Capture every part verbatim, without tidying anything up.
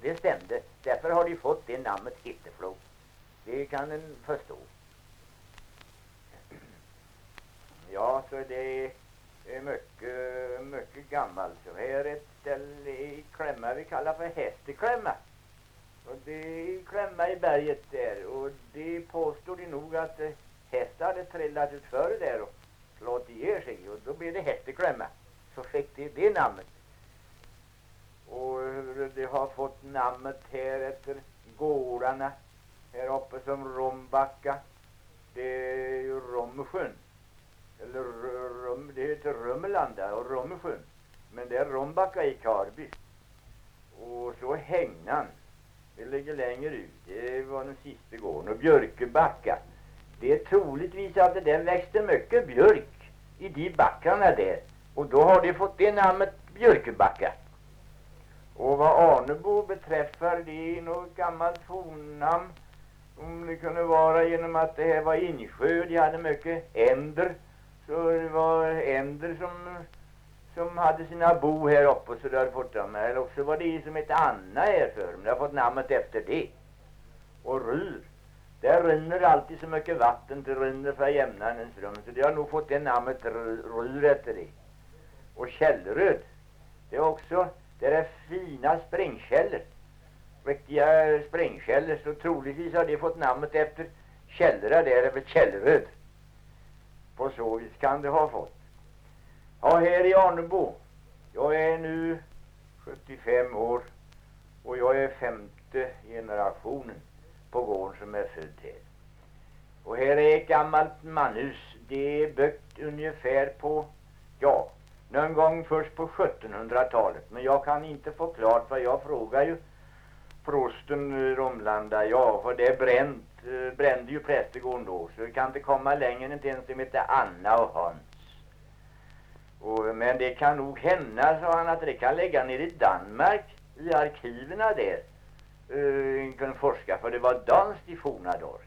det stämde. Därför har de fått det namnet Hitteflod. Det kan en förstå. Ja, så det är mycket, mycket gammalt. Så här är ett ställe i Klämma vi kallar för Hästeklämma. Och det är Klämma i berget där. Och det påstår de nog att eh, hästar hade trillat ut före där och slått ihjäl sig. Och då blev det Hästeklämma. Så fick det det namnet. Och det har fått namnet här efter gårdarna. Här uppe som Rombacka. Det är ju Romsjön. Eller Rum, det heter Rummelanda och Romsjön. Men det är Rombacka i Karby. Och så Hängnan. Det ligger längre ut. Det var den sista gården. Och Björkebacka. Det är troligtvis att det där växte mycket björk i de backarna där. Och då har de fått det namnet Björkebacka. Och vad Arnebo beträffar, det är något gammalt fornnamn. Om det kunde vara genom att det här var insjö. De hade mycket änder. Så det var änder som, som hade sina bo här uppe. Så det hade fått dem. Eller också var det som ett Anna här för dem. Det har fått namnet efter det. Och Ryr. Där rinner alltid så mycket vatten. Det rinner för jämna en ström. Så det har nog fått det namnet Ryr efter det. Och Källeröd. Det är också... Det är fina springkällor. Riktiga springkällor. Så troligtvis har det fått namnet efter källorna där över Källeröd. På så vis kan det ha fått. Ja, här i Arnebo. Jag är nu sjuttiofem år. Och jag är femte generationen på gården som är född här. Och här är ett gammalt manhus. Det är byggt ungefär på... Ja... Någon gång först på sjuttonhundratalet. Men jag kan inte få klart vad jag frågar ju prosten Romlanda. Ja, för det är bränt. Brände ju prästegården då. Så det kan inte komma längre än en som heter Anna och Hans. Och, men det kan nog hända, sa han, att det kan lägga ner i Danmark. I arkiverna där. Uh, kunde forska. För det var danskt i forna dagar.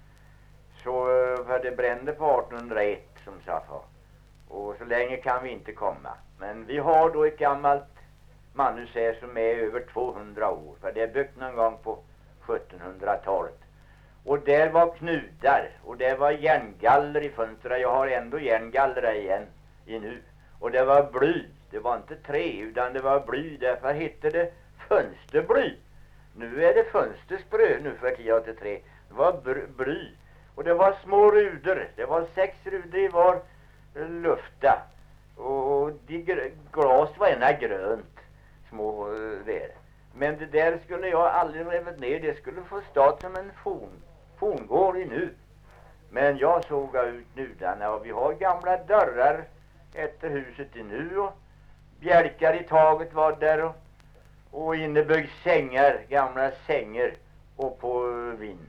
Så för det brände på artonhundraett som sa för. Och så länge kan vi inte komma. Men vi har då ett gammalt manhus här som är över tvåhundra år. För det är byggt någon gång på sjuttonhundratalet. Och där var knudar. Och det var järngaller i fönstren. Jag har ändå järngaller igen i nu. Och det var bly. Det var inte trä utan det var bly. Därför hette det fönsterbly. Nu är det fönstersprö nu för tio till tre. Det var bly. Och det var små ruder. Det var sex ruder i var lufta. Och de glas var ena grönt. Små där. Men det där skulle jag aldrig revet ner. Det skulle få stå som en forn, forngård i nu. Men jag såg ut nudarna. Och vi har gamla dörrar efter huset i nu. Och bjälkar i taget var där. Och, och innebyggd sängar. Gamla sängar. Och på vind.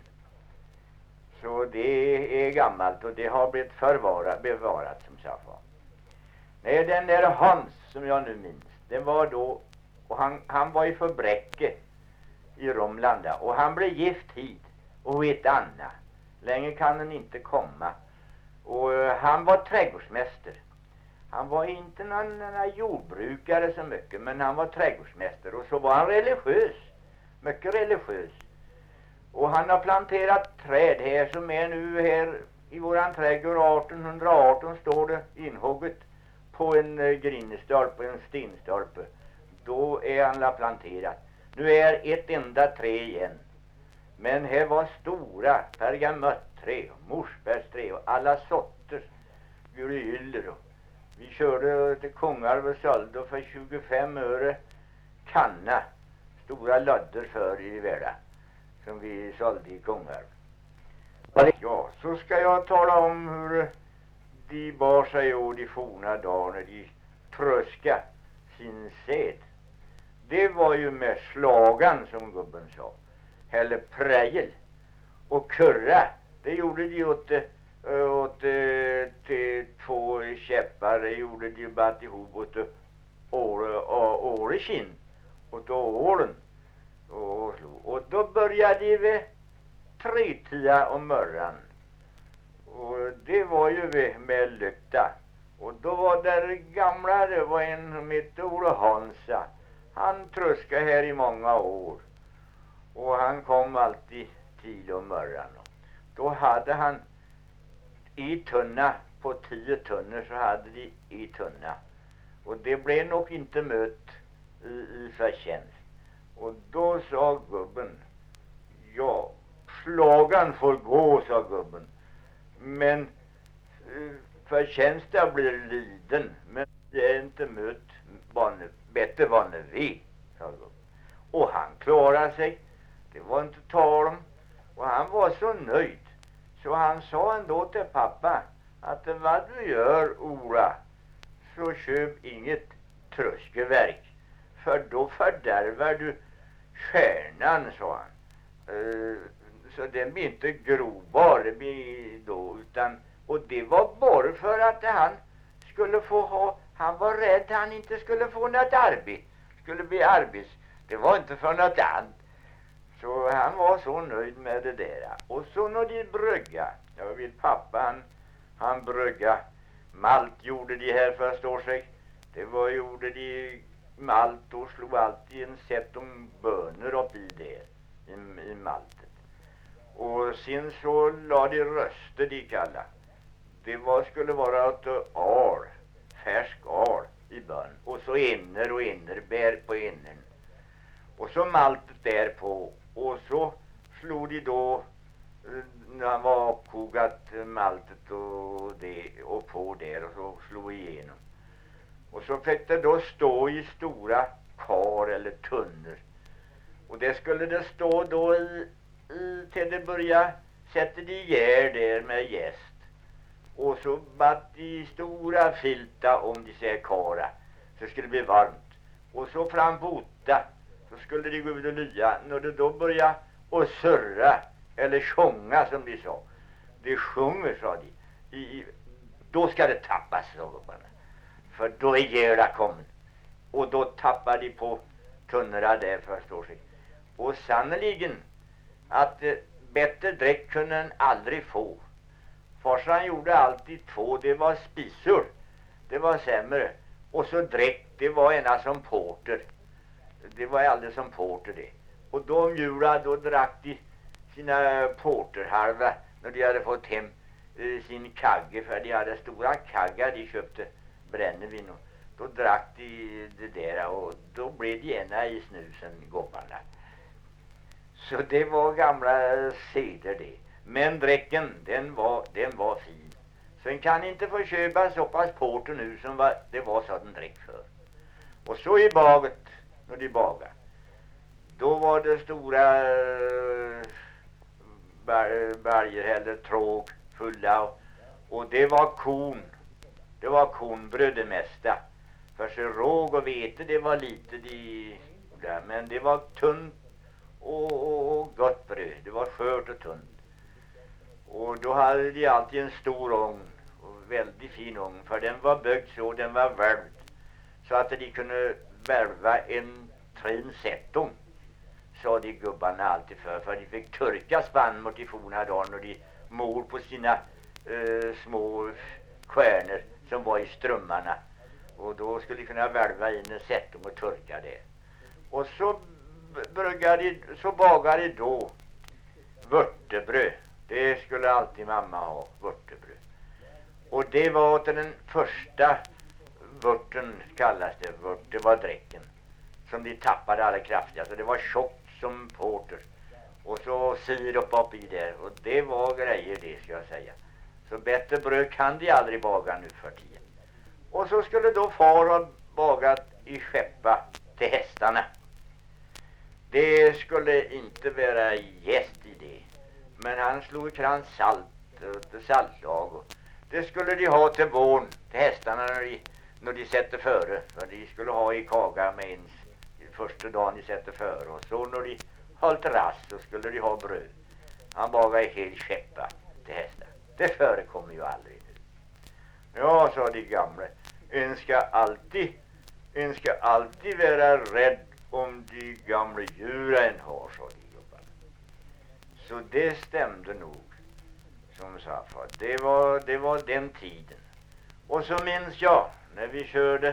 Så det är gammalt och det har blivit förvarat, bevarat som sagt var. Nej, den där Hans som jag nu minns, den var då, och han, han var i Förbräcke i Romlanda och han blev gift hit och vet Anna. Länge kan den inte komma. Och uh, han var trädgårdsmästare. Han var inte någon, någon jordbrukare så mycket, men han var trädgårdsmästare och så var han religiös. Mycket religiös. Och han har planterat träd här som är nu här i våran trädgård artonhundraarton står det inhugget på en uh, grinestolpe, en stenstolpe. Då är han la planterat. Nu är ett enda träd igen. Men här var stora pergamötträ och morsbärsträ och alla sorter gryller. Vi körde till Kungälv och sålde för tjugofem öre kanna. Stora lödder för i världen. Som vi sålde i Kungälv. Ja, så ska jag tala om hur de bar sig och de forna dagar när de tröska sin sed. Det var ju med slagan som gubben sa. Eller prejel. Och kurra, det gjorde de åt, åt till två käppar. Det gjorde de bara ihop åt årekinn. Åt åren. Och, och då började de vid tretia om morgonen. Och det var ju vid, med lykta. Och då var där gamla, det var en som hette Olof Hansa. han tröskade här i många år. Och han kom alltid tid om morgonen. Då hade han i tunna, på tio tunnor så hade de i tunna. Och det blev nog inte mött i, i förtjänst. Och då sa gubben, ja, slagan får gå, sa gubben. Men uh, förtjänsten blir liden. Men det är inte mött vann, bättre vad ni vet, sa gubben. Och han klarade sig. Det var inte tal om. Och han var så nöjd. Så han sa ändå till pappa att vad du gör, Ola, så köp inget tröskeverk. För då fördärvar du stjärnan, sa han. Uh, så den blir inte grobar, det blir då, utan, och det var bara för att han skulle få ha, han var rädd han inte skulle få något arbete, skulle bli arbets, det var inte för något annat. Så han var så nöjd med det där. Och så när de brygga, jag vill pappa, han, han brygga, malt gjorde de här förstår sig. Det var, gjorde de malt och slog alltid en sätt om bönor upp i det, i, i maltet. Och sen så la de röster de kalla. Det var, skulle vara ett ar, färsk ar i bön. Och så inner och inner, bär på innern. Och så maltet där på. Och så slog de då, när han var uppkogat maltet och, det, och på där och så slog igenom. Och så fick det då stå i stora kar eller tunnor. Och det skulle det stå då i, i till det började sätter de gär där med jäst. Och så batt i stora filta om de säger kara. Så skulle det bli varmt. Och så fram på åtta så skulle de gå ut och lya. När det då började och surra eller sjunga som de sa. De sjunger, sa de. I, då ska det tappas, sa gubbarna. För då är jävla kommen. Och då tappar de på tunnorna där, förstår sig. Och sannoliken att eh, bättre dräck kunde en aldrig få. Farsan gjorde alltid två, det var spisor. Det var sämre. Och så dräck, det var ena som porter. Det var aldrig som porter det. Och de jula, då drack de sina porterhalva när de hade fått hem eh, sin kagge. För de hade stora kaggar, de köpte brännevin och då drack de det där och då blev de ena i snusen, gubbarna. Så det var gamla seder det. Men dräcken, den var, den var fin. Sen kan inte få köpa så pass porter nu som var, det var så den dräck för. Och så i baget, när de bagade, då var det stora berger eller tråg fulla och, och det var korn. Det var kornbröd det mesta. För så råg och vete, det var lite de, men det var tunt och, och, och gott bröd. Det var skört och tunt. Och då hade de alltid en stor ång, och väldigt fin ång, för den var byggd så, den var värvd. Så att de kunde värva en trin sättung, sa de gubbarna alltid för. För de fick turka spann mot de forna dagen och de mor på sina eh, små stjärnor som var i strömmarna. Och då skulle de kunna värva in en sättung och turka det. Och så brygade, så bagade de då vörtebröd. Det skulle alltid mamma ha, vörtebröd. Och det var till den första vörten, kallas det, vört, det var dräcken. Som de tappade alla krafter, så det var tjockt som porter. Och så sirup upp i där, och det var grejer det, ska jag säga. Så bättre bröd kan de aldrig baga nu för tiden. Och så skulle då far ha bagat i skeppa till hästarna. Det skulle inte vara gäst i det. Men han slog i krans salt och saltlag. Och det skulle de ha till vårn, till hästarna när de, när de sätter före. För de skulle ha i kaga med ens första dagen de sätter före. Och så när de höll till rast så skulle de ha bröd. Han bagade i hel skeppa till hästar. Det förekommer ju aldrig nu. Ja, sa de gamla. En ska alltid, en ska alltid vara rädd om de gamla djuren har, sa de gubbarna. Så det stämde nog, som sa för. Det var, det var den tiden. Och så minns jag, när vi körde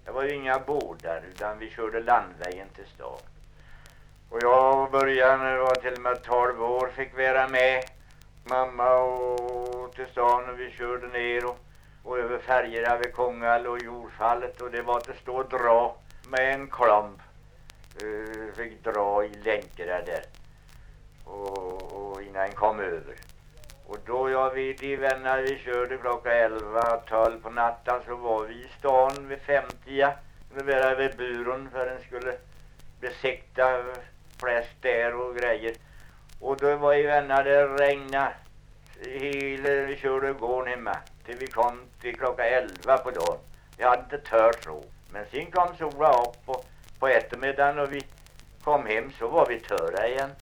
Det var ju inga bådar utan vi körde landvägen till stan. Och jag började när jag var till och med tolv år, fick vara med mamma och till stan, och vi körde ner och, och över färgerna vid Kongall och Jordfallet, och det var att stå och dra med en klomp. Uh, fick dra i länkarna där och, och innan en kom över. Och då jag vid de vänner vi körde klockan elva tolv på natten, så var vi i stan vid femtio. Det var vid buren för den skulle besikta fläsk där och grejer. Och då var ju vänner det regnade hela, vi körde gården hemma till vi kom till klockan elva på dagen. Vi hade inte tört så. Men sen kom sola upp och på eftermiddagen och vi kom hem så var vi törra igen.